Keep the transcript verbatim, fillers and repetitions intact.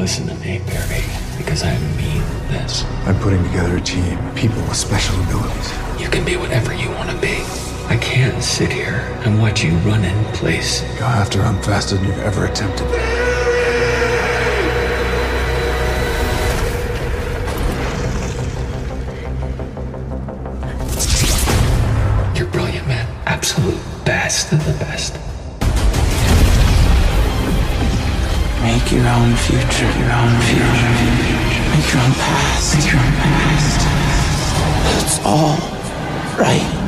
listen to me, Barry, because I mean this. I'm putting together a team, people with special abilities. You can be whatever you want to be. I can't sit here and watch you run in place. Go after him faster than you've ever attempted. You're brilliant, man. Absolute best of the best. Make your own future, your own future. Make your own past, make your own past. It's all right.